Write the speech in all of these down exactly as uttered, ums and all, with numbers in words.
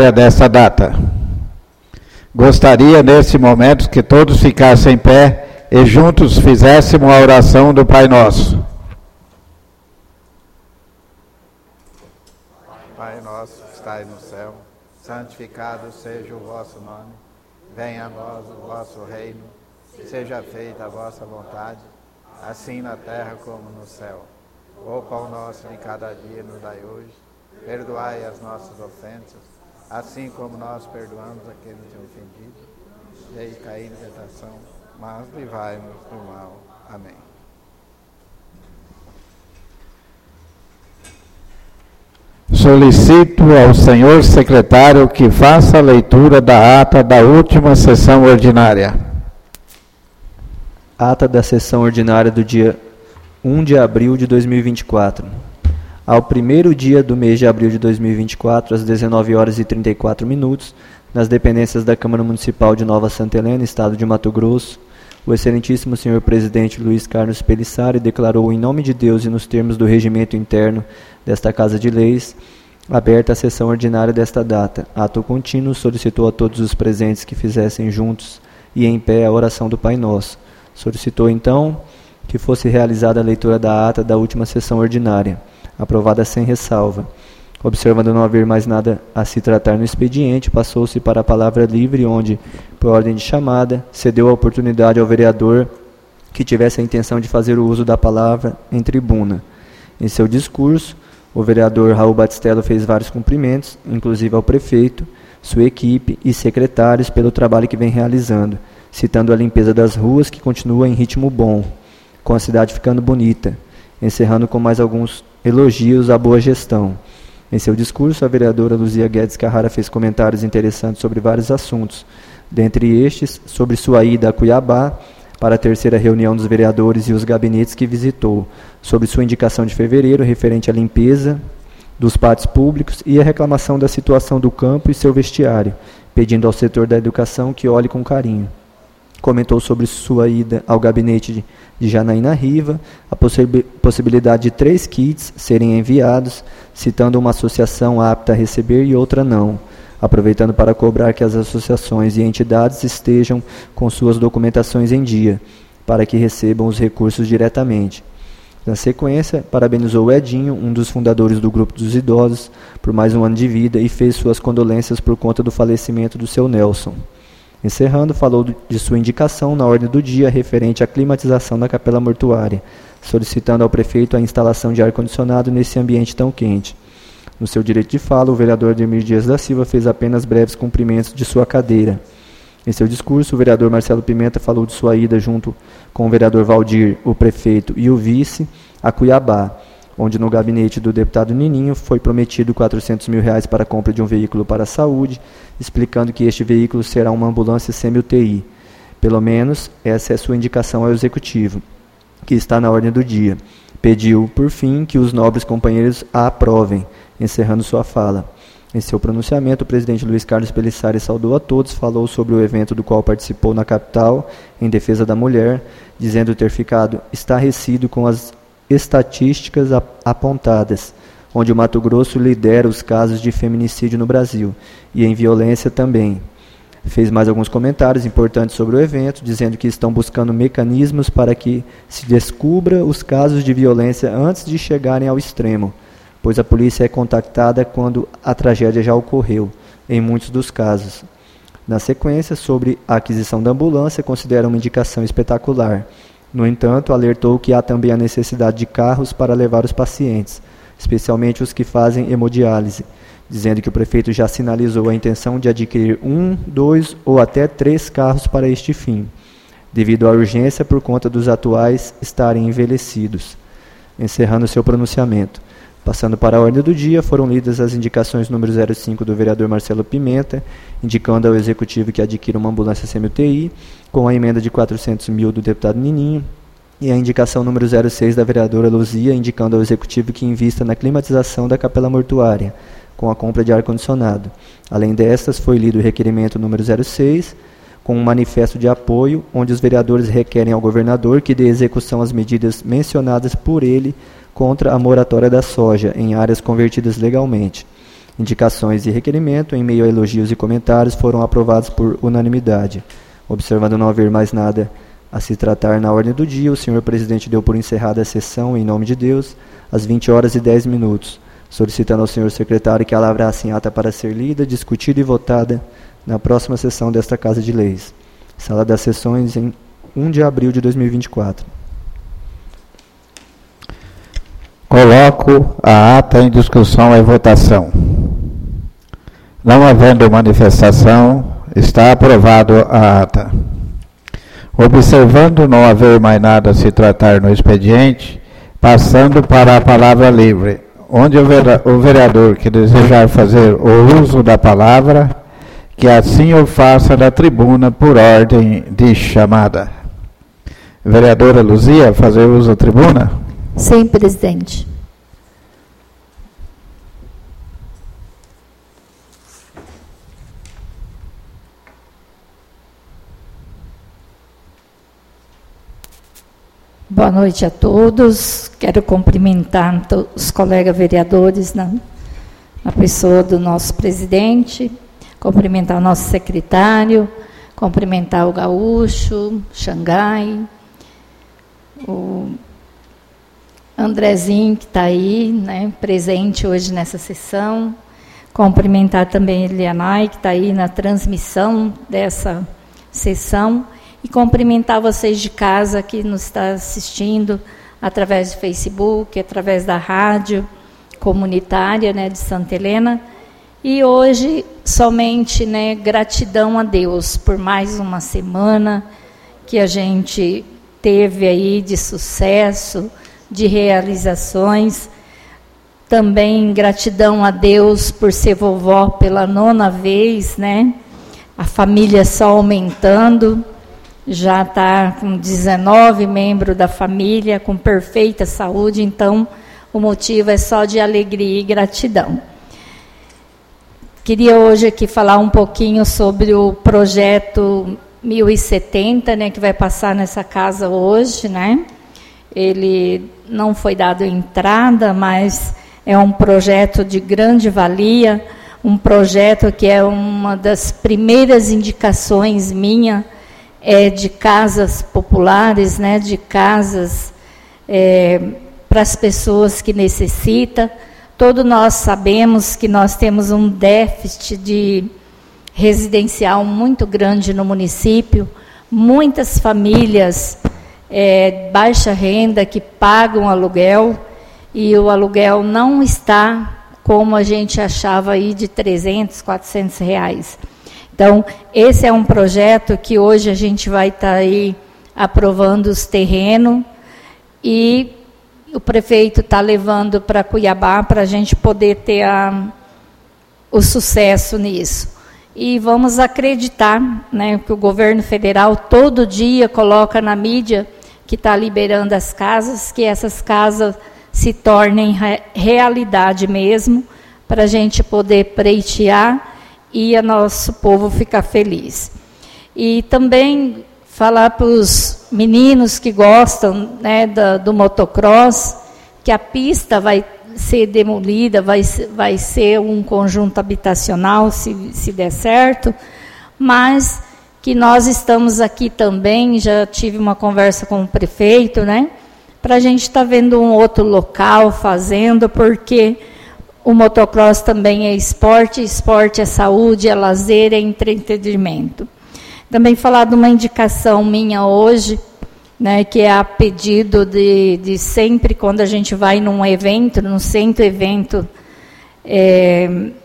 ordinária desta data. Gostaria, nesse momento, que todos ficassem em pé e juntos fizéssemos a oração do Pai Nosso. Pai nosso que estais no céu, santificado seja o vosso nome. Venha a nós o vosso reino. Seja feita a vossa vontade, assim na terra como no céu. O pão nosso de cada dia nos dai hoje. Perdoai as nossas ofensas, assim como nós perdoamos a quem nos tem ofendido. E aí cair em tentação, mas livrai-nos do mal. Amém. Solicito ao senhor secretário que faça a leitura da ata da última sessão ordinária. Ata da sessão ordinária do dia primeiro de abril de dois mil e vinte e quatro. Ao primeiro dia do mês de abril de dois mil e vinte e quatro, às dezenove horas e trinta e quatro minutos, nas dependências da Câmara Municipal de Nova Santa Helena, Estado de Mato Grosso, o excelentíssimo senhor presidente Luiz Carlos Pelissari declarou em nome de Deus e nos termos do regimento interno desta Casa de Leis, aberta a sessão ordinária desta data. Ato contínuo, solicitou a todos os presentes que fizessem juntos e em pé a oração do Pai Nosso. Solicitou então que fosse realizada a leitura da ata da última sessão ordinária, aprovada sem ressalva. Observando não haver mais nada a se tratar no expediente, passou-se para a palavra livre, onde, por ordem de chamada, cedeu a oportunidade ao vereador que tivesse a intenção de fazer o uso da palavra em tribuna. Em seu discurso, o vereador Raul Batistello fez vários cumprimentos, inclusive ao prefeito, sua equipe e secretários pelo trabalho que vem realizando, citando a limpeza das ruas, que continua em ritmo bom, com a cidade ficando bonita, encerrando com mais alguns elogios à boa gestão. Em seu discurso, a vereadora Luzia Guedes Carrara fez comentários interessantes sobre vários assuntos, dentre estes, sobre sua ida a Cuiabá para a terceira reunião dos vereadores e os gabinetes que visitou, sobre sua indicação de fevereiro referente à limpeza dos pátios públicos e a reclamação da situação do campo e seu vestiário, pedindo ao setor da educação que olhe com carinho. Comentou sobre sua ida ao gabinete de, de Janaína Riva, a possi- possibilidade de três kits serem enviados, citando uma associação apta a receber e outra não, aproveitando para cobrar que as associações e entidades estejam com suas documentações em dia, para que recebam os recursos diretamente. Na sequência, parabenizou o Edinho, um dos fundadores do Grupo dos Idosos, por mais um ano de vida e fez suas condolências por conta do falecimento do seu Nelson. Encerrando, falou de sua indicação na ordem do dia referente à climatização da capela mortuária, solicitando ao prefeito a instalação de ar-condicionado nesse ambiente tão quente. No seu direito de fala, o vereador Ademir Dias da Silva fez apenas breves cumprimentos de sua cadeira. Em seu discurso, o vereador Marcelo Pimenta falou de sua ida junto com o vereador Valdir, o prefeito e o vice, a Cuiabá, onde no gabinete do deputado Nininho foi prometido quatrocentos mil reais para a compra de um veículo para a saúde, explicando que este veículo será uma ambulância semi-U T I. Pelo menos, essa é sua indicação ao executivo, que está na ordem do dia. Pediu, por fim, que os nobres companheiros a aprovem, encerrando sua fala. Em seu pronunciamento, o presidente Luiz Carlos Pelissari saudou a todos, falou sobre o evento do qual participou na capital, em defesa da mulher, dizendo ter ficado estarrecido com as estatísticas apontadas, onde o Mato Grosso lidera os casos de feminicídio no Brasil, e em violência também. Fez mais alguns comentários importantes sobre o evento, dizendo que estão buscando mecanismos para que se descubra os casos de violência antes de chegarem ao extremo, pois a polícia é contactada quando a tragédia já ocorreu, em muitos dos casos. Na sequência, sobre a aquisição da ambulância, considera uma indicação espetacular. No entanto, alertou que há também a necessidade de carros para levar os pacientes, especialmente os que fazem hemodiálise, dizendo que o prefeito já sinalizou a intenção de adquirir um, dois ou até três carros para este fim, devido à urgência por conta dos atuais estarem envelhecidos. Encerrando seu pronunciamento. Passando para a ordem do dia, foram lidas as indicações número zero cinco do vereador Marcelo Pimenta, indicando ao executivo que adquira uma ambulância semi-U T I, com a emenda de quatrocentos mil do deputado Nininho, e a indicação número zero seis da vereadora Luzia, indicando ao executivo que invista na climatização da capela mortuária, com a compra de ar-condicionado. Além destas, foi lido o requerimento número zero seis, com um manifesto de apoio, onde os vereadores requerem ao governador que dê execução às medidas mencionadas por ele contra a moratória da soja em áreas convertidas legalmente. indicações e requerimento, em meio a elogios e comentários, foram aprovados por unanimidade. Observando não haver mais nada a se tratar na ordem do dia, o senhor presidente deu por encerrada a sessão, em nome de Deus, às vinte horas e dez minutos, solicitando ao senhor secretário que a lavrasse em ata para ser lida, discutida e votada na próxima sessão desta Casa de Leis. Sala das Sessões, em primeiro de abril de dois mil e vinte e quatro. Coloco a ata em discussão e votação. Não havendo manifestação, está aprovado a ata. Observando não haver mais nada a se tratar no expediente, passando para a palavra livre, onde o vereador que desejar fazer o uso da palavra, que assim o faça da tribuna por ordem de chamada. Vereadora Luzia, fazer uso da tribuna? Sim, presidente. Boa noite a todos. Quero cumprimentar os colegas vereadores na, na pessoa do nosso presidente, cumprimentar o nosso secretário, cumprimentar o Gaúcho, Xangai, o Andrezinho, que está aí, né, presente hoje nessa sessão, cumprimentar também a Elianai, que está aí na transmissão dessa sessão, e cumprimentar vocês de casa que nos está assistindo através do Facebook, através da rádio comunitária, né, de Santa Helena. E hoje, somente, né, gratidão a Deus por mais uma semana que a gente teve aí de sucesso, de realizações. Também gratidão a Deus por ser vovó pela nona vez, né? A família só aumentando. Já está com dezenove membros da família, com perfeita saúde, então o motivo é só de alegria e gratidão. Queria hoje aqui falar um pouquinho sobre o projeto mil e setenta, né, que vai passar nessa casa hoje, né? Ele não foi dado entrada, mas é um projeto de grande valia, um projeto que é uma das primeiras indicações minha, é, de casas populares, né, de casas é, para as pessoas que necessitam. Todos nós sabemos que nós temos um déficit de residencial muito grande no município, muitas famílias é, baixa renda que pagam aluguel, e o aluguel não está como a gente achava aí de trezentos, quatrocentos reais. Então, esse é um projeto que hoje a gente vai estar aí aprovando os terrenos, e o prefeito está levando para Cuiabá para a gente poder ter a, o sucesso nisso. E vamos acreditar, né, que o governo federal todo dia coloca na mídia que está liberando as casas, que essas casas se tornem re, realidade mesmo, para a gente poder pleitear e o nosso povo ficar feliz. E também falar para os meninos que gostam, né, do, do motocross, que a pista vai ser demolida, vai, vai ser um conjunto habitacional, se, se der certo, mas que nós estamos aqui também, já tive uma conversa com o prefeito, né, para a gente estar tá vendo um outro local fazendo, porque o motocross também é esporte, esporte é saúde, é lazer, é entretenimento. Também falar de uma indicação minha hoje, né, que é a pedido de, de sempre, quando a gente vai num evento, num centro evento é,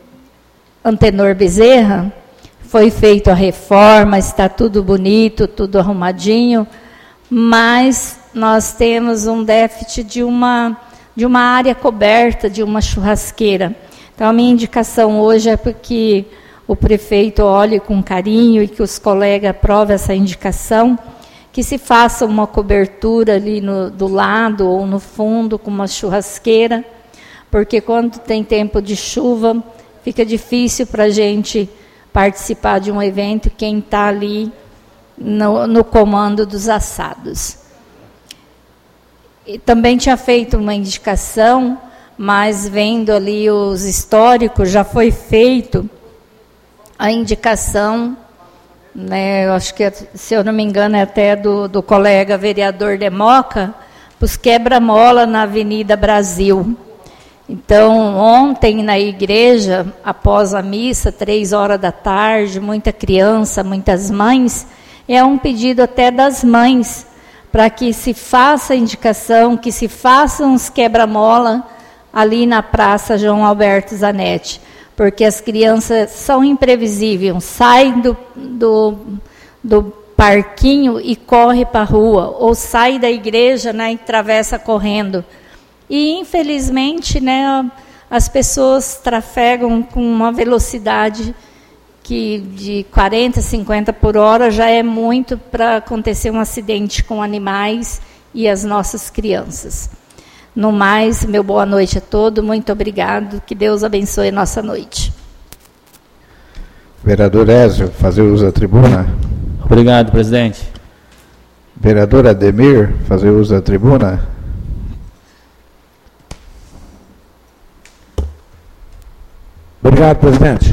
Antenor Bezerra, foi feita a reforma, está tudo bonito, tudo arrumadinho, mas nós temos um déficit de uma, de uma área coberta, de uma churrasqueira. Então, a minha indicação hoje é porque o prefeito olhe com carinho e que os colegas aprovem essa indicação, que se faça uma cobertura ali no, do lado ou no fundo com uma churrasqueira, porque quando tem tempo de chuva, fica difícil para a gente participar de um evento, quem está ali no, no comando dos assados. E também tinha feito uma indicação, mas vendo ali os históricos, já foi feito a indicação, né, eu acho que, se eu não me engano, é até do, do colega vereador Democa, para os quebra-mola na Avenida Brasil. Então, ontem na igreja, após a missa, três horas da tarde, muita criança, muitas mães, é um pedido até das mães, para que se faça a indicação, que se façam os quebra-mola ali na Praça João Alberto Zanetti, porque as crianças são imprevisíveis, saem do, do, do parquinho e corre para a rua, ou sai da igreja, né, e atravessa correndo. E, infelizmente, né, as pessoas trafegam com uma velocidade que de quarenta, cinquenta por hora já é muito para acontecer um acidente com animais e as nossas crianças. No mais, meu boa noite a todos, muito obrigado, que Deus abençoe a nossa noite. Vereador Ézio, fazer uso da tribuna. Obrigado, presidente. Vereador Ademir, fazer uso da tribuna. Obrigado, presidente.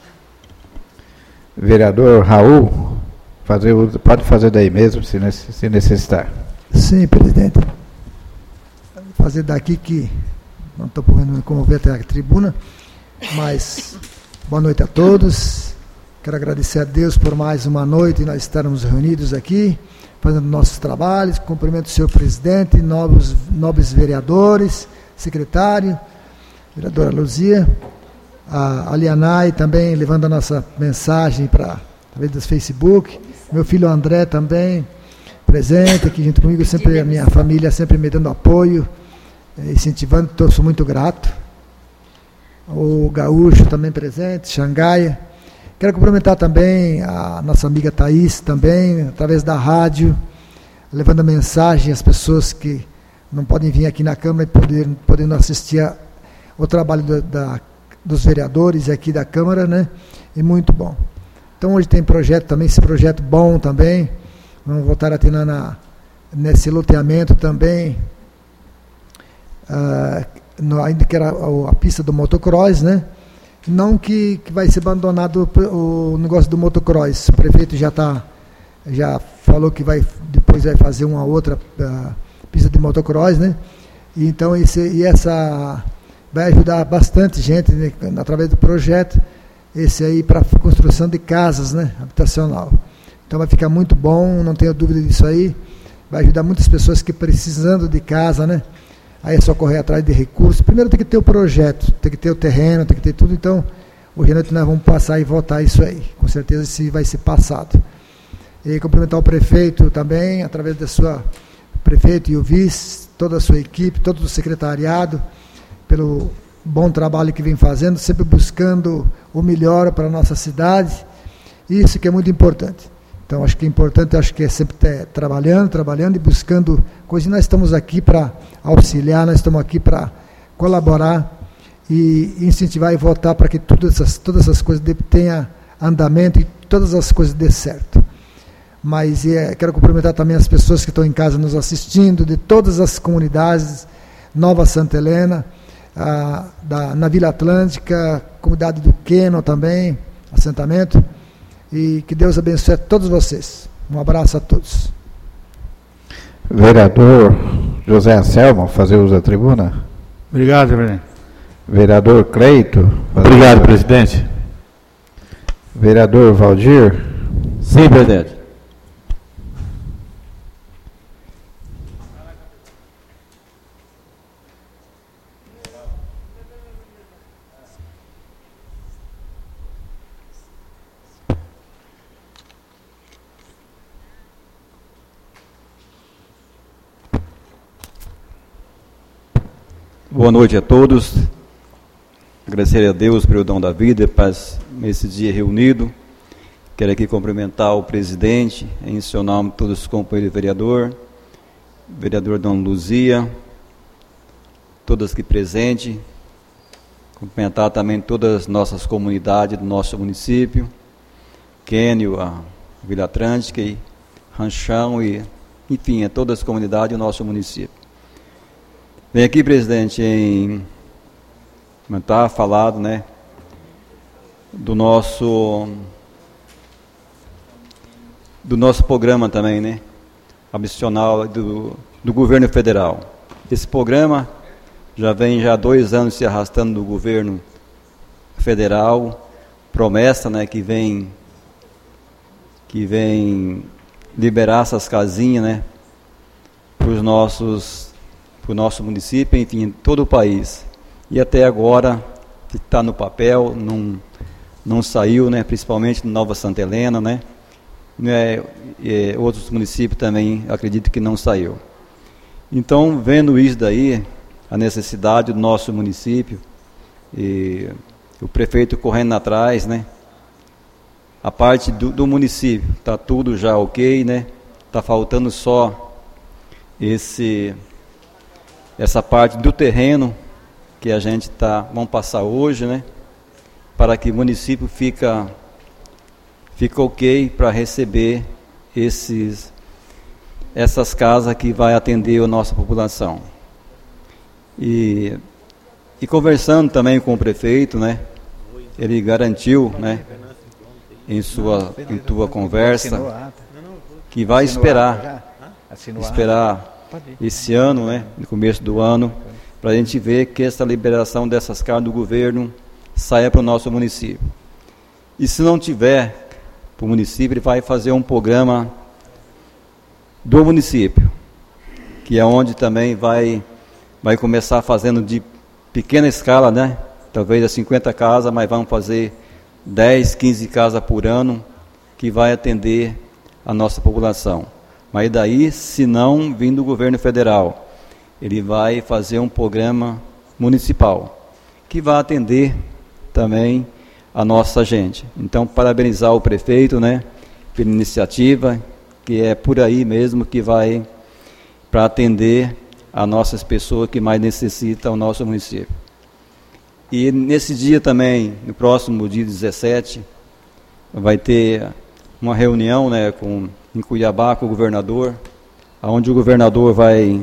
Vereador Raul, fazer uso, pode fazer daí mesmo, se, se necessitar. Sim, presidente. Vou fazer daqui que não estou podendo me comover até a tribuna, mas boa noite a todos. Quero agradecer a Deus por mais uma noite e nós estarmos reunidos aqui, fazendo nossos trabalhos. Cumprimento o senhor presidente, nobres, nobres vereadores, secretário, vereadora Luzia, a Alianai também levando a nossa mensagem para através do Facebook, meu filho André também presente aqui junto comigo, sempre a minha família sempre me dando apoio, incentivando, tô, sou muito grato. O Gaúcho também presente, Xangaia. Quero cumprimentar também a nossa amiga Thaís também, através da rádio, levando a mensagem às pessoas que não podem vir aqui na Câmara e poder, podendo assistir a, o trabalho do, da dos vereadores aqui da Câmara, né? E muito bom. Então hoje tem projeto também, esse projeto bom também. Vamos voltar a ter na, na, nesse loteamento também, uh, no, ainda que era a, a pista do motocross, né? Não que, que vai ser abandonado o, o negócio do motocross. O prefeito já tá, já falou que vai, depois vai fazer uma outra uh, pista de motocross, né? E então esse, e essa vai ajudar bastante gente, né, através do projeto, esse aí para construção de casas, né, habitacional. Então vai ficar muito bom, não tenho dúvida disso aí, vai ajudar muitas pessoas que precisando de casa, né, aí é só correr atrás de recursos. Primeiro tem que ter o projeto, tem que ter o terreno, tem que ter tudo, então hoje à noite nós vamos passar e votar isso aí, com certeza isso vai ser passado. E cumprimentar o prefeito também, através da sua, prefeito e o vice, toda a sua equipe, todo o secretariado, pelo bom trabalho que vem fazendo, sempre buscando o melhor para a nossa cidade, isso que é muito importante. Então, acho que é importante, acho que é sempre ter, trabalhando, trabalhando e buscando coisas. Nós estamos aqui para auxiliar, nós estamos aqui para colaborar e incentivar e votar para que todas essas, todas essas coisas tenham andamento e todas as coisas dê certo. Mas é, quero cumprimentar também as pessoas que estão em casa nos assistindo, de todas as comunidades, Nova Santa Helena, A, da, na Vila Atlântica, comunidade do Queno também, assentamento, e que Deus abençoe a todos vocês. Um abraço a todos. Vereador José Anselmo, fazer uso da tribuna. Obrigado, presidente. Vereador Cleito. Obrigado, presidente. Vereador Valdir. Sim, presidente. Boa noite a todos. Agradecer a Deus pelo dom da vida, paz nesse dia reunido. Quero aqui cumprimentar o presidente, em seu nome, todos os companheiros vereador, vereador Dona Luzia, todos aqui presentes. Cumprimentar também todas as nossas comunidades do nosso município, Quênio, a Vila Atlântica, e Ranchão, e, enfim, a todas as comunidades do nosso município. Venho aqui, presidente, em comentar, falado, né, do nosso do nosso programa também, né, habitacional do, do governo federal. Esse programa já vem já há dois anos se arrastando do governo federal, promessa, né, que vem que vem liberar essas casinhas, né, para os nossos, para o nosso município, enfim, em todo o país. E até agora está no papel, não, não saiu, né, principalmente em Nova Santa Helena, né, é, é, outros municípios também acredito que não saiu. Então, vendo isso daí, a necessidade do nosso município, e o prefeito correndo atrás, né, a parte do, do município, está tudo já ok, né, está faltando só esse, essa parte do terreno, que a gente tá, vamos passar hoje, né, para que o município fica, fica ok para receber esses, essas casas que vai atender a nossa população. E, e conversando também com o prefeito, né, ele garantiu, né, em sua, em tua conversa, que vai esperar, esperar esse ano, né, no começo do ano, para a gente ver que essa liberação dessas casas do governo saia para o nosso município. E se não tiver para o município, ele vai fazer um programa do município, que é onde também vai, vai começar fazendo de pequena escala, né? Talvez a cinquenta casas, mas vamos fazer dez, quinze casas por ano, que vai atender a nossa população. Mas daí, se não vir do governo federal, ele vai fazer um programa municipal, que vai atender também a nossa gente. Então, parabenizar o prefeito, né, pela iniciativa, que é por aí mesmo que vai para atender a nossas pessoas que mais necessitam o nosso município. E nesse dia também, no próximo dia dezessete, vai ter uma reunião, né, com, em Cuiabá com o governador, onde o governador vai,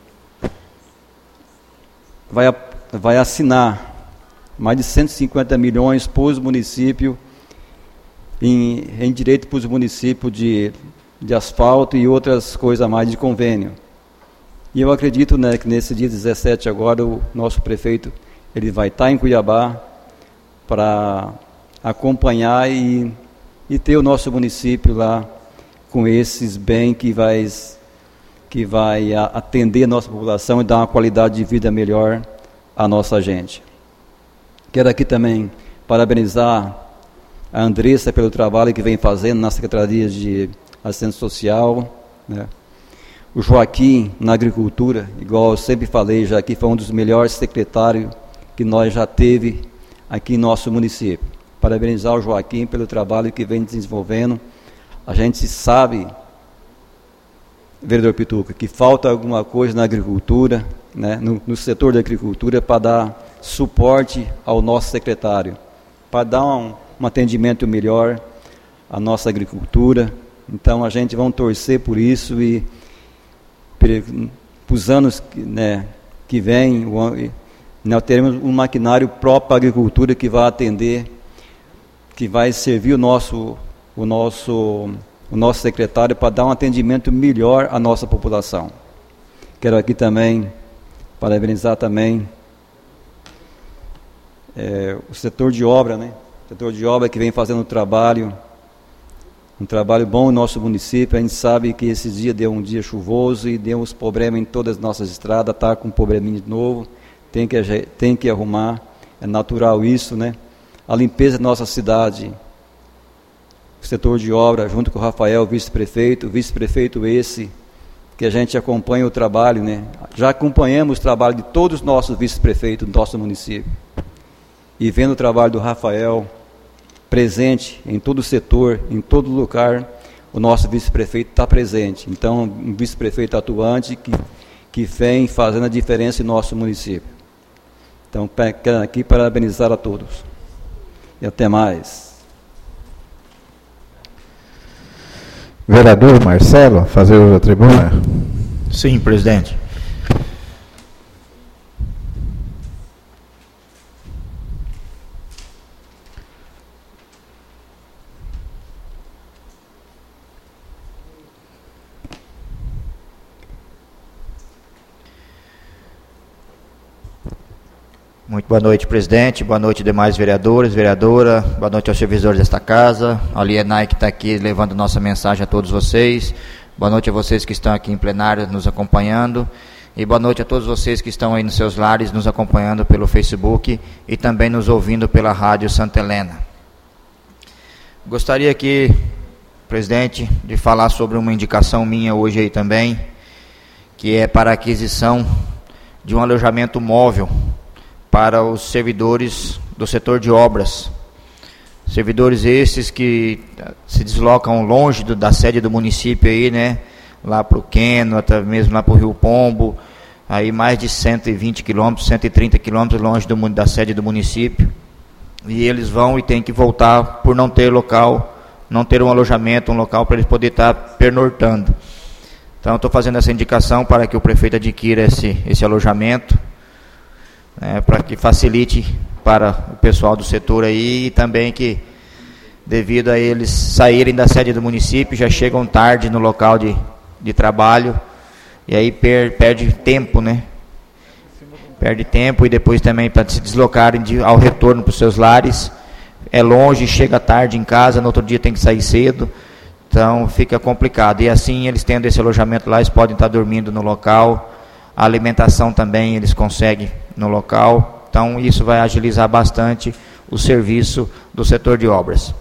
vai, vai assinar mais de cento e cinquenta milhões para os municípios, em, em direito para os municípios de, de asfalto e outras coisas a mais de convênio. E eu acredito, né, que nesse dia dezessete agora o nosso prefeito ele vai estar em Cuiabá para acompanhar e, e ter o nosso município lá com esses bens que vai, que vai atender a nossa população e dar uma qualidade de vida melhor à nossa gente. Quero aqui também parabenizar a Andressa pelo trabalho que vem fazendo na Secretaria de Assistência Social, né? O Joaquim na agricultura, igual eu sempre falei, já que foi um dos melhores secretários que nós já teve aqui em nosso município. Parabenizar o Joaquim pelo trabalho que vem desenvolvendo. A gente sabe, vereador Pituca, que falta alguma coisa na agricultura, né, no, no setor da agricultura, para dar suporte ao nosso secretário, para dar um, um atendimento melhor à nossa agricultura. Então a gente vai torcer por isso e para os anos que, né, que vem, nós teremos um maquinário próprio para a agricultura que vai atender, que vai servir o nosso, o nosso, o nosso secretário para dar um atendimento melhor à nossa população. Quero aqui também parabenizar também é, o setor de obra, né? O setor de obra que vem fazendo um trabalho, um trabalho bom no nosso município. A gente sabe que esse dia deu um dia chuvoso e deu uns problemas em todas as nossas estradas, está com um probleminha de novo, tem que, tem que arrumar, é natural isso, né? A limpeza da nossa cidade, o setor de obra, junto com o Rafael, vice-prefeito, vice-prefeito esse, que a gente acompanha o trabalho, né? Já acompanhamos o trabalho de todos os nossos vice-prefeitos do nosso município. E vendo o trabalho do Rafael presente em todo o setor, em todo lugar, o nosso vice-prefeito está presente. Então, um vice-prefeito atuante que, que vem fazendo a diferença em nosso município. Então, quero aqui parabenizar a todos. E até mais. Vereador Marcelo, fazer uso da tribuna. Sim, presidente. Muito boa noite, presidente. Boa noite, demais vereadores, vereadora. Boa noite aos servidores desta casa. A Lienai que está aqui levando nossa mensagem a todos vocês. Boa noite a vocês que estão aqui em plenário nos acompanhando. E boa noite a todos vocês que estão aí nos seus lares nos acompanhando pelo Facebook e também nos ouvindo pela Rádio Santa Helena. Gostaria aqui, presidente, de falar sobre uma indicação minha hoje aí também, que é para a aquisição de um alojamento móvel para os servidores do setor de obras. Servidores esses que se deslocam longe do, da sede do município aí, né? Lá para o Queno, até mesmo lá para o Rio Pombo, aí mais de cento e vinte quilômetros, cento e trinta quilômetros longe do, da sede do município. E eles vão e têm que voltar por não ter local, não ter um alojamento, um local para eles poderem estar pernortando. Então, estou fazendo essa indicação para que o prefeito adquira esse, esse alojamento, né, para que facilite para o pessoal do setor aí, e também que, devido a eles saírem da sede do município, já chegam tarde no local de, de trabalho, e aí per, perde tempo, né? Perde tempo, e depois também para se deslocarem de, ao retorno para os seus lares, é longe, chega tarde em casa, no outro dia tem que sair cedo, então fica complicado. E assim, eles tendo esse alojamento lá, eles podem estar dormindo no local, a alimentação também eles conseguem no local, então isso vai agilizar bastante o serviço do setor de obras.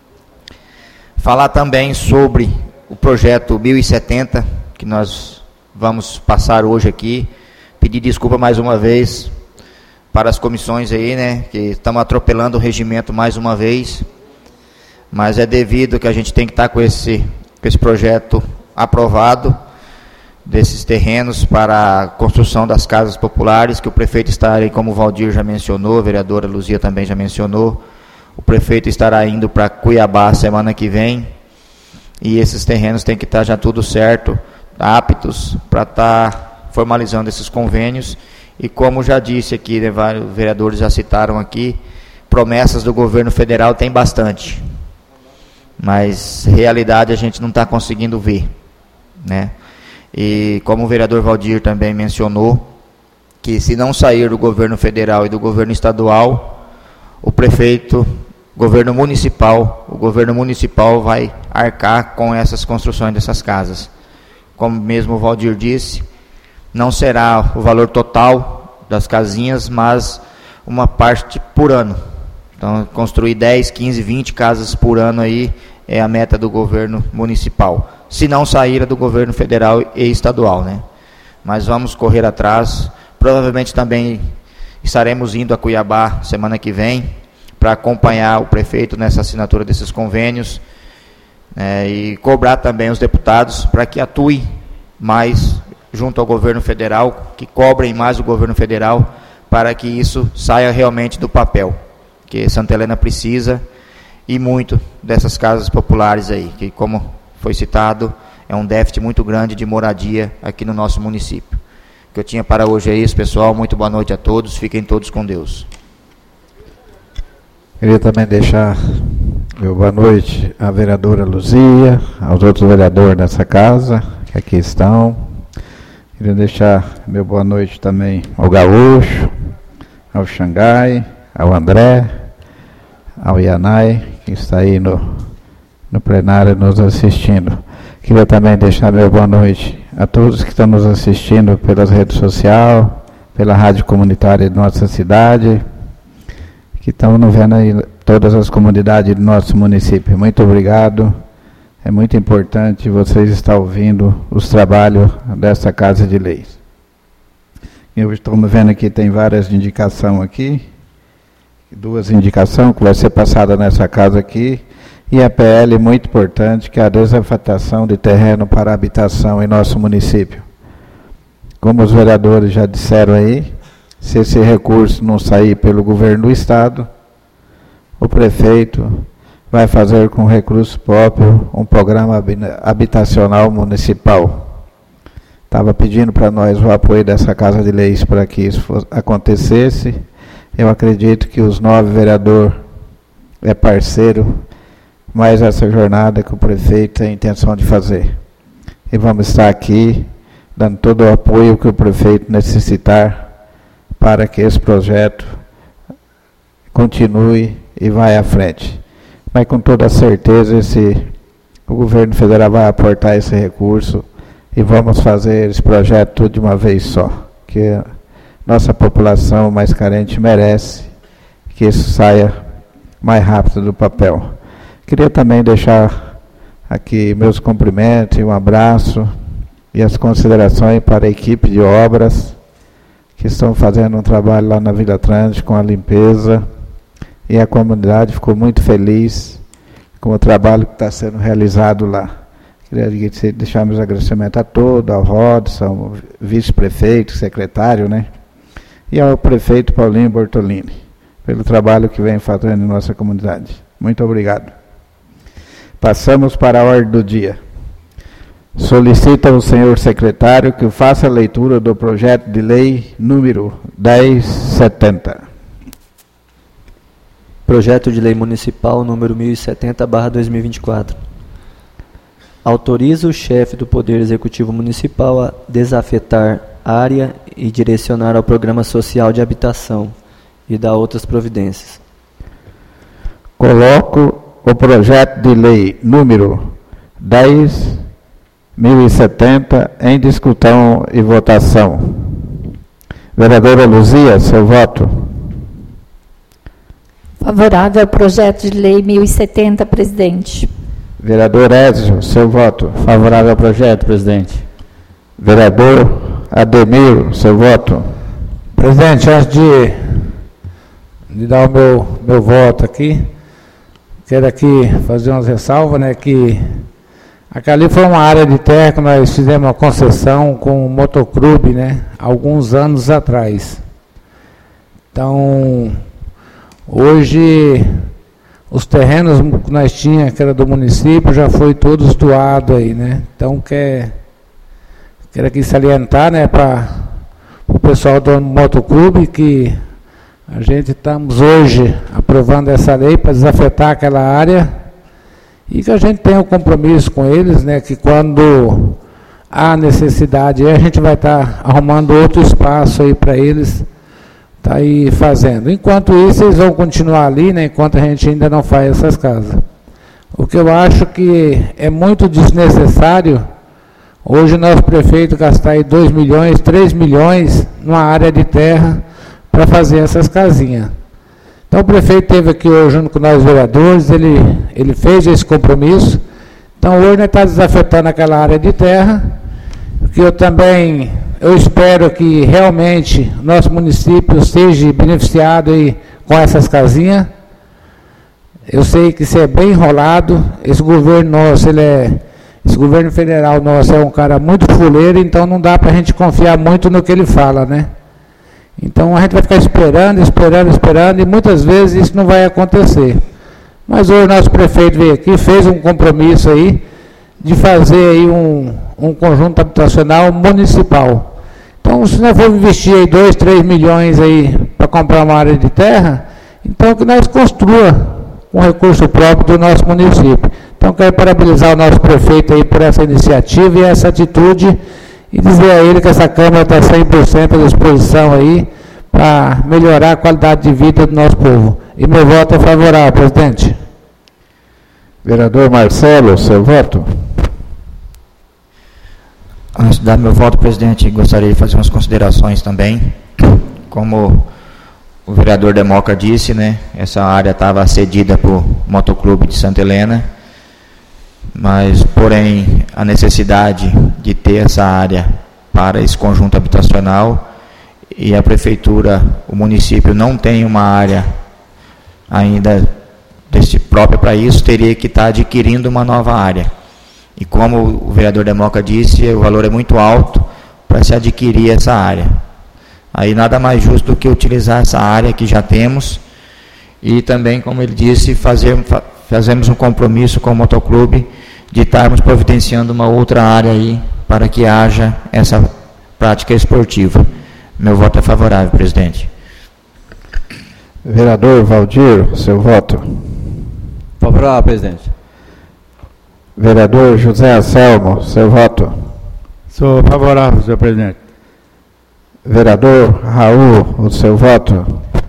Falar também sobre o projeto mil e setenta, que nós vamos passar hoje aqui. Pedir desculpa mais uma vez para as comissões aí, né, que estamos atropelando o regimento mais uma vez, mas é devido que a gente tem que estar com esse, com esse projeto aprovado, desses terrenos para a construção das casas populares, que o prefeito estará aí, como o Valdir já mencionou, a vereadora Luzia também já mencionou, o prefeito estará indo para Cuiabá semana que vem, e esses terrenos têm que estar já tudo certo, aptos para estar formalizando esses convênios. E como já disse aqui, né, vários vereadores já citaram aqui, promessas do governo federal tem bastante, mas realidade a gente não está conseguindo ver, né? E como o vereador Valdir também mencionou, que se não sair do governo federal e do governo estadual, o prefeito, governo municipal, o governo municipal vai arcar com essas construções dessas casas. Como mesmo o Valdir disse, não será o valor total das casinhas, mas uma parte por ano. Então, construir dez, quinze, vinte casas por ano aí é a meta do governo municipal, se não sair do governo federal e estadual, né? Mas vamos correr atrás. Provavelmente também estaremos indo a Cuiabá semana que vem para acompanhar o prefeito nessa assinatura desses convênios, né, e cobrar também os deputados para que atuem mais junto ao governo federal, que cobrem mais o governo federal, para que isso saia realmente do papel, que Santa Helena precisa, e muito dessas casas populares aí, que, como foi citado, é um déficit muito grande de moradia aqui no nosso município. O que eu tinha para hoje é isso, pessoal. Muito boa noite a todos, fiquem todos com Deus. Queria também deixar meu boa noite à vereadora Luzia, aos outros vereadores dessa casa, que aqui estão. Queria deixar meu boa noite também ao Gaúcho, ao Xangai, ao André, ao Yanai, que está aí no, no plenário nos assistindo. Queria também deixar meu boa noite a todos que estão nos assistindo pelas redes sociais, pela rádio comunitária de nossa cidade, que estão nos vendo aí todas as comunidades do nosso município. Muito obrigado. É muito importante vocês estar ouvindo os trabalhos dessa Casa de Leis. Eu estou vendo aqui, tem várias indicações aqui, duas indicações que vai ser passada nessa casa aqui, e a P L muito importante, que é a desafetação de terreno para habitação em nosso município. Como os vereadores já disseram aí, se esse recurso não sair pelo governo do estado, o prefeito vai fazer com recurso próprio um programa habitacional municipal. Estava pedindo para nós o apoio dessa Casa de Leis para que isso fosse, acontecesse. Eu acredito que os nove vereadores é parceiro, mas essa jornada que o prefeito tem intenção de fazer. E vamos estar aqui dando todo o apoio que o prefeito necessitar para que esse projeto continue e vai à frente. Mas com toda certeza esse, o governo federal vai aportar esse recurso e vamos fazer esse projeto tudo de uma vez só, que a nossa população mais carente merece que isso saia mais rápido do papel. Queria também deixar aqui meus cumprimentos e um abraço e as considerações para a equipe de obras que estão fazendo um trabalho lá na Vila Trânsito com a limpeza, e a comunidade ficou muito feliz com o trabalho que está sendo realizado lá. Queria deixar meus agradecimentos a todos, ao Rodson, ao vice-prefeito, secretário, né? E ao prefeito Paulinho Bortolini, pelo trabalho que vem fazendo em nossa comunidade. Muito obrigado. Passamos para a ordem do dia. Solicita o senhor secretário que faça a leitura do projeto de lei número dez setenta. Projeto de Lei Municipal número mil e setenta barra dois mil e vinte e quatro. Autoriza o chefe do Poder Executivo Municipal a desafetar área e direcionar ao Programa Social de Habitação e dar outras providências. Coloco o projeto de lei número dez mil e setenta em discussão e votação. Vereadora Luzia, seu voto. Favorável ao projeto de lei mil e setenta, presidente. Vereador Ézio, seu voto. Favorável ao projeto, presidente. Vereador Ademir, seu voto. Presidente, antes de, de dar o meu, meu voto aqui, quero aqui fazer umas ressalvas, né, que aquela ali foi uma área de terra que nós fizemos uma concessão com o motoclube, né, alguns anos atrás. Então, hoje, os terrenos que nós tínhamos, que era do município, já foi todos doados aí, né? Então, quer, quero aqui salientar, né, para o pessoal do motoclube, que a gente estamos hoje aprovando essa lei para desafetar aquela área e que a gente tem um compromisso com eles, né, que quando há necessidade, a gente vai estar tá arrumando outro espaço aí para eles, tá aí fazendo. Enquanto isso, eles vão continuar ali, né, enquanto a gente ainda não faz essas casas. O que eu acho que é muito desnecessário, hoje o nosso prefeito gastar aí dois milhões, três milhões numa área de terra para fazer essas casinhas. Então o prefeito esteve aqui hoje junto com nós vereadores, ele, ele fez esse compromisso. Então hoje nós estamos desafetando aquela área de terra, que eu também, eu espero que realmente nosso município seja beneficiado aí com essas casinhas. Eu sei que isso é bem enrolado, esse governo nosso, ele é, esse governo federal nosso é um cara muito fuleiro, então não dá para a gente confiar muito no que ele fala, né? Então a gente vai ficar esperando, esperando, esperando, e muitas vezes isso não vai acontecer. Mas hoje o nosso prefeito veio aqui, fez um compromisso aí, de fazer aí um, um conjunto habitacional municipal. Então, se nós formos investir aí dois, três milhões aí para comprar uma área de terra, então que nós construa um recurso próprio do nosso município. Então, quero parabenizar o nosso prefeito aí por essa iniciativa e essa atitude, e dizer a ele que essa Câmara está cem por cento à disposição aí para melhorar a qualidade de vida do nosso povo. E meu voto é favorável, presidente. Vereador Marcelo, seu voto. Antes de dar meu voto, presidente, gostaria de fazer umas considerações também. Como o vereador Democa disse, né, essa área estava cedida para o Motoclube de Santa Helena, mas, porém, a necessidade de ter essa área para esse conjunto habitacional, e a prefeitura, o município não tem uma área ainda desse própria para isso, teria que estar adquirindo uma nova área. E como o vereador Democa disse, o valor é muito alto para se adquirir essa área. Aí nada mais justo do que utilizar essa área que já temos, e também, como ele disse, fazer, fazemos um compromisso com o motoclube de estarmos providenciando uma outra área aí para que haja essa prática esportiva. Meu voto é favorável, presidente. Vereador Valdir, seu voto. Favorável, presidente. Vereador José Anselmo, seu voto. Sou favorável, senhor presidente. Vereador Raul, o seu voto.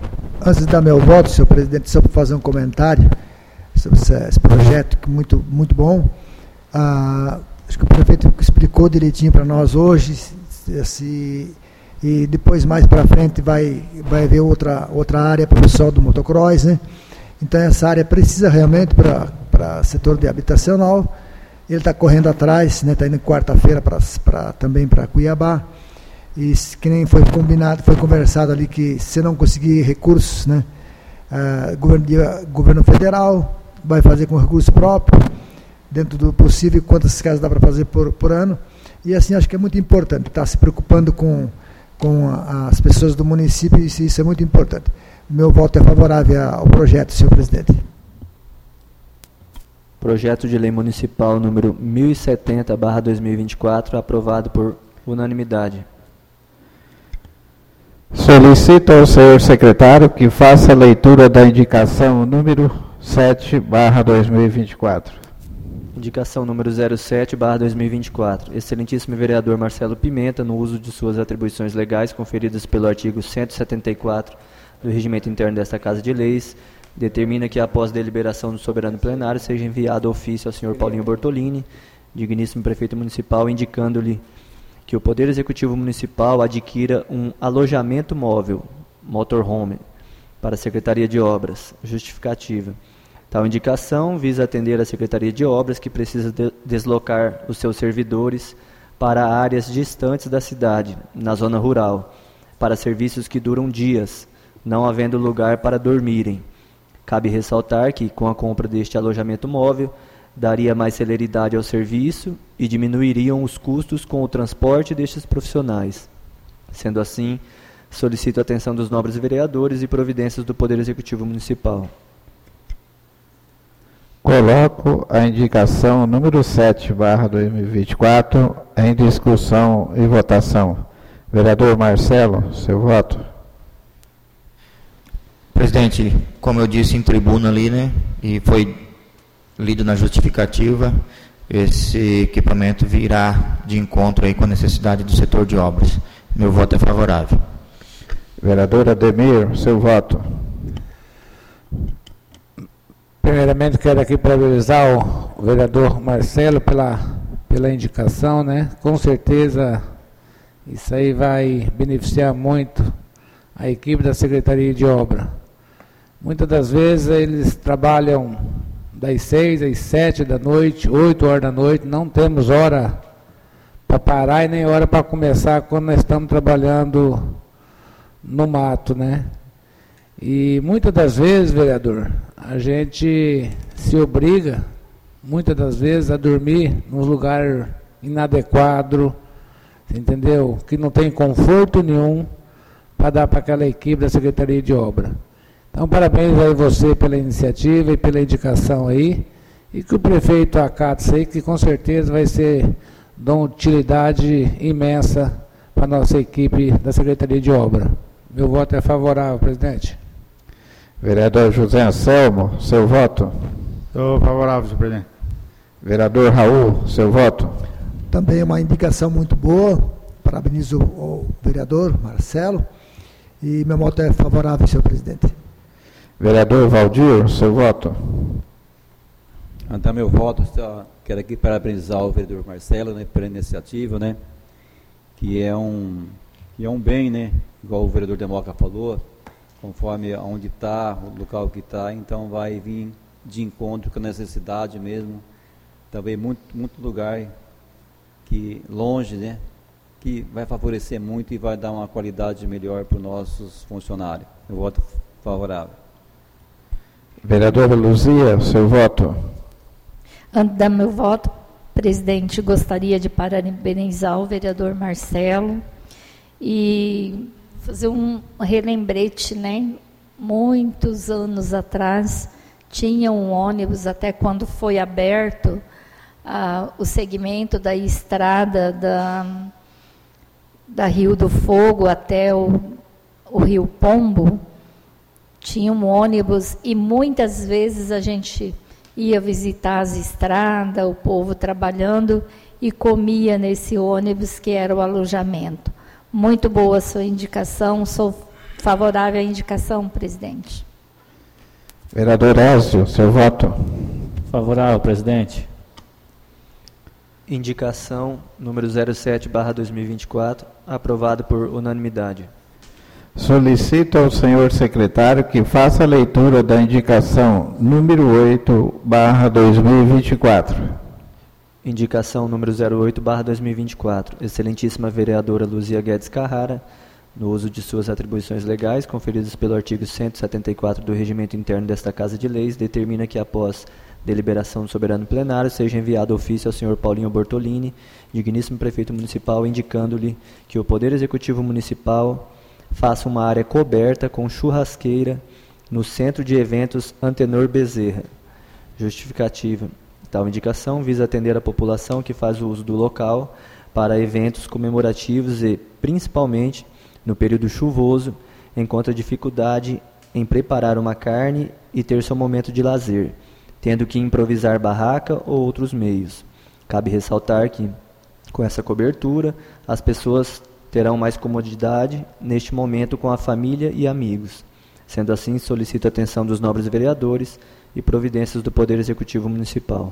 antes de dar meu voto, senhor presidente, só para fazer um comentário sobre esse, esse projeto que muito, muito bom. Ah, acho que o prefeito explicou direitinho para nós hoje, se, e depois mais para frente vai, vai haver outra, outra área para o pessoal do motocross, né? Então essa área precisa realmente para o setor de habitacional. Ele está correndo atrás, né? Está indo quarta-feira também para Cuiabá. E que nem foi combinado, foi conversado ali que se não conseguir recursos, né, uh, governo, governo federal vai fazer com recurso próprio, dentro do possível, quantas casas dá para fazer por, por ano. E assim, acho que é muito importante, estar tá se preocupando com, com a, as pessoas do município, e isso é muito importante. Meu voto é favorável ao projeto, senhor presidente. Projeto de Lei Municipal número mil e setenta barra dois mil e vinte e quatro, aprovado por unanimidade. Solicito ao senhor secretário que faça a leitura da indicação número sete barra dois mil e vinte e quatro. Indicação número zero sete barra dois mil e vinte e quatro. Excelentíssimo vereador Marcelo Pimenta, no uso de suas atribuições legais conferidas pelo artigo cento e setenta e quatro do Regimento Interno desta Casa de Leis, determina que após deliberação do soberano plenário seja enviado ofício ao senhor Paulinho Bortolini, digníssimo prefeito municipal, indicando-lhe que o Poder Executivo Municipal adquira um alojamento móvel, motorhome, para a Secretaria de Obras. Justificativa. Tal indicação visa atender a Secretaria de Obras, que precisa de deslocar os seus servidores para áreas distantes da cidade, na zona rural, para serviços que duram dias, não havendo lugar para dormirem. Cabe ressaltar que, com a compra deste alojamento móvel, daria mais celeridade ao serviço e diminuiriam os custos com o transporte destes profissionais. Sendo assim, solicito a atenção dos nobres vereadores e providências do Poder Executivo Municipal. Coloco a indicação número sete barra dois mil e vinte e quatro em discussão e votação. Vereador Marcelo, seu voto. Presidente, como eu disse em tribuna ali, né, e foi lido na justificativa, esse equipamento virá de encontro aí com a necessidade do setor de obras. Meu voto é favorável. Vereador Ademir, seu voto. Primeiramente, quero aqui parabenizar o vereador Marcelo pela, pela indicação, né? Com certeza, isso aí vai beneficiar muito a equipe da Secretaria de Obra. Muitas das vezes eles trabalham das seis às sete da noite, oito horas da noite, não temos hora para parar e nem hora para começar quando nós estamos trabalhando no mato, né? E muitas das vezes, vereador, a gente se obriga, muitas das vezes, a dormir num lugar inadequado, entendeu? Que não tem conforto nenhum para dar para aquela equipe da Secretaria de Obra. Então, parabéns a você pela iniciativa e pela indicação aí, e que o prefeito acate isso aí, que com certeza vai ser de uma utilidade imensa para a nossa equipe da Secretaria de Obra. Meu voto é favorável, presidente. Vereador José Anselmo, seu voto. Estou favorável, senhor presidente. Vereador Raul, seu voto. Também é uma indicação muito boa, parabenizo o vereador Marcelo, e meu voto é favorável, senhor presidente. Vereador Valdir, seu voto. Então, meu voto, quero aqui parabenizar o vereador Marcelo, né, pela iniciativa, né, que é um, que é um bem, né, igual o vereador Democa falou, conforme onde está, o local que está, então vai vir de encontro com a necessidade mesmo, também muito, muito lugar que longe, né, que vai favorecer muito e vai dar uma qualidade melhor para os nossos funcionários. Eu voto favorável. Vereadora Luzia, seu voto. Antes de dar meu voto, presidente, gostaria de parabenizar o vereador Marcelo e fazer um relembrete, né? Muitos anos atrás, tinha um ônibus, até quando foi aberto ah, o segmento da estrada da, da Rio do Fogo até o, o Rio Pombo, tinha um ônibus e muitas vezes a gente ia visitar as estradas, o povo trabalhando e comia nesse ônibus que era o alojamento. Muito boa a sua indicação, sou Favorável à indicação, presidente. Vereador Ézio, seu voto. Favorável, presidente. Indicação número zero sete barra dois mil e vinte e quatro, aprovado por unanimidade. Solicito ao senhor secretário que faça a leitura da indicação número oito barra dois mil e vinte e quatro. Indicação número zero oito barra dois mil e vinte e quatro. Excelentíssima vereadora Luzia Guedes Carrara, no uso de suas atribuições legais, conferidas pelo artigo cento e setenta e quatro do Regimento Interno desta Casa de Leis, determina que, após deliberação do soberano plenário, seja enviado ofício ao senhor Paulinho Bortolini, digníssimo prefeito municipal, indicando-lhe que o Poder Executivo Municipal faça uma área coberta com churrasqueira no Centro de Eventos Antenor Bezerra. Justificativa. Tal indicação visa atender a população que faz o uso do local para eventos comemorativos e, principalmente, no período chuvoso, encontra dificuldade em preparar uma carne e ter seu momento de lazer, tendo que improvisar barraca ou outros meios. Cabe ressaltar que, com essa cobertura, as pessoas terão mais comodidade neste momento com a família e amigos. Sendo assim, solicito a atenção dos nobres vereadores e providências do Poder Executivo Municipal.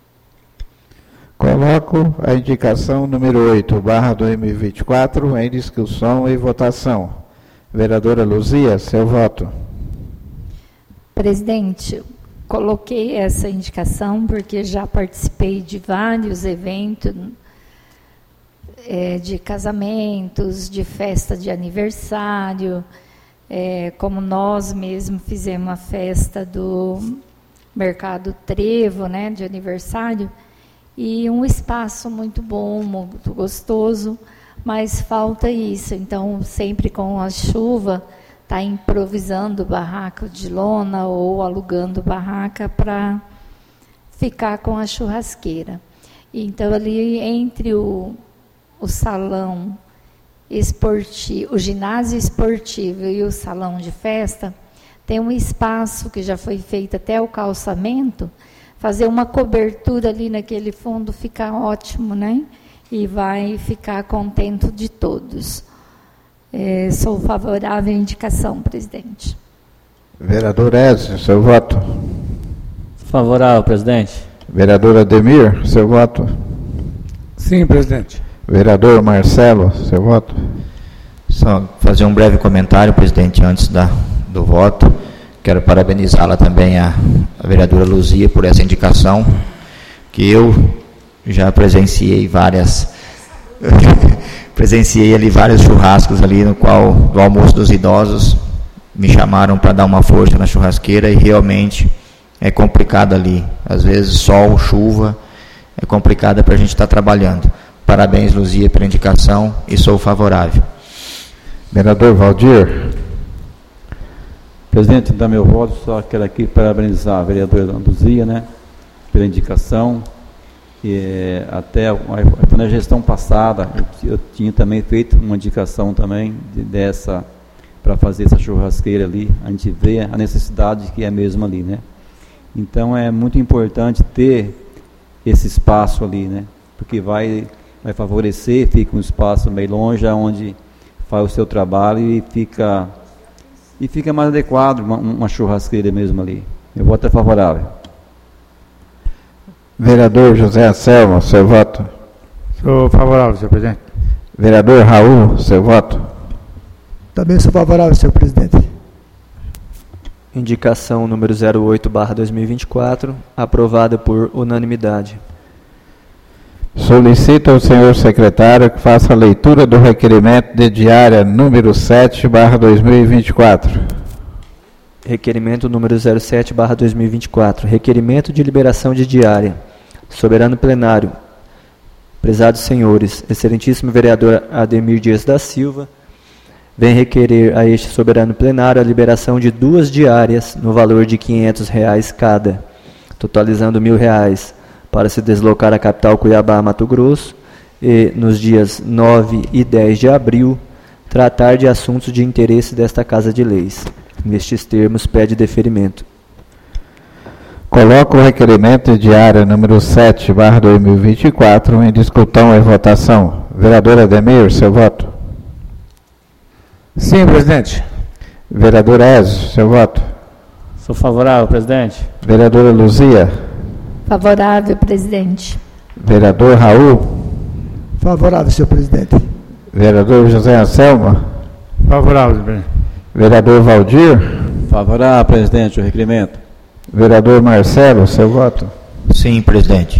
Coloco a indicação número oito barra dois mil e vinte e quatro em discussão e votação. Vereadora Luzia, seu voto. Presidente, coloquei essa indicação porque já participei de vários eventos, é, de casamentos, de festa de aniversário, é, como nós mesmos fizemos a festa do Mercado Trevo, né, de aniversário, e um espaço muito bom, muito gostoso, mas falta isso. Então, sempre com a chuva, está improvisando barraca de lona ou alugando barraca para ficar com a churrasqueira. Então, ali entre o, o salão esportivo, o ginásio esportivo e o salão de festa, tem um espaço que já foi feito até o calçamento. Fazer uma cobertura ali naquele fundo fica ótimo, né? E vai ficar contento de todos. É, sou favorável à indicação, presidente. Vereador Ézio, seu voto. Favorável, presidente. Vereador Ademir, seu voto. Sim, presidente. Vereador Marcelo, seu voto. Só fazer um breve comentário, presidente, antes da, do voto. Quero parabenizá-la também, a, a vereadora Luzia, por essa indicação, que eu já presenciei várias, presenciei ali vários churrascos ali, no qual, do almoço dos idosos, me chamaram para dar uma força na churrasqueira, e realmente é complicado ali, às vezes sol, chuva, é complicado para a gente estar trabalhando. Parabéns, Luzia, pela indicação, e sou favorável. Vereador Valdir. Presidente, dá meu voto, só quero aqui parabenizar a vereadora Luzia, né, pela indicação. E, até na gestão passada, eu, eu tinha também feito uma indicação também de, dessa, para fazer essa churrasqueira ali. A gente vê a necessidade que é mesmo ali, né. Então é muito importante ter esse espaço ali, né, porque vai, vai favorecer, fica um espaço meio longe, onde faz o seu trabalho e fica... E fica mais adequado uma, uma churrasqueira mesmo ali. Meu voto é favorável. Vereador José Anselmo, seu voto. Sou favorável, senhor presidente. Vereador Raul, seu voto. Também sou favorável, senhor presidente. Indicação número zero oito barra dois mil e vinte e quatro, aprovada por unanimidade. Solicito ao senhor secretário que faça a leitura do requerimento de diária número sete barra dois mil e vinte e quatro. Requerimento número zero sete barra dois mil e vinte e quatro. Requerimento de liberação de diária. Soberano plenário. Prezados senhores, excelentíssimo vereador Ademir Dias da Silva, vem requerer a este soberano plenário a liberação de duas diárias no valor de quinhentos reais cada, totalizando mil reais, para se deslocar à capital Cuiabá, Mato Grosso, e, nos dias nove e dez de abril, tratar de assuntos de interesse desta Casa de Leis. Nestes termos, pede deferimento. Coloco o requerimento de diária número sete barra dois mil e vinte e quatro em discussão e votação. Vereador Ademir, seu voto. Sim, presidente. Vereador Ezio, seu voto. Sou favorável, presidente. Vereadora Luzia. Favorável, presidente. Vereador Raul. Favorável, senhor presidente. Vereador José Anselmo. Favorável, presidente. Vereador Valdir. Favorável, presidente, o requerimento. Vereador Marcelo, seu voto. Sim, presidente.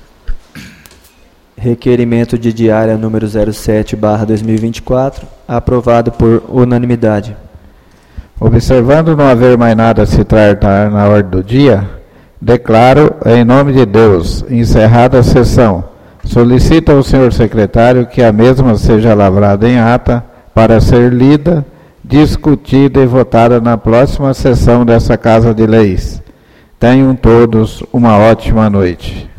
Requerimento de diária número zero sete barra dois mil e vinte e quatro, aprovado por unanimidade. Observando não haver mais nada a se tratar na ordem do dia, declaro, em nome de Deus, encerrada a sessão. Solicito ao senhor secretário que a mesma seja lavrada em ata para ser lida, discutida e votada na próxima sessão dessa Casa de Leis. Tenham todos uma ótima noite.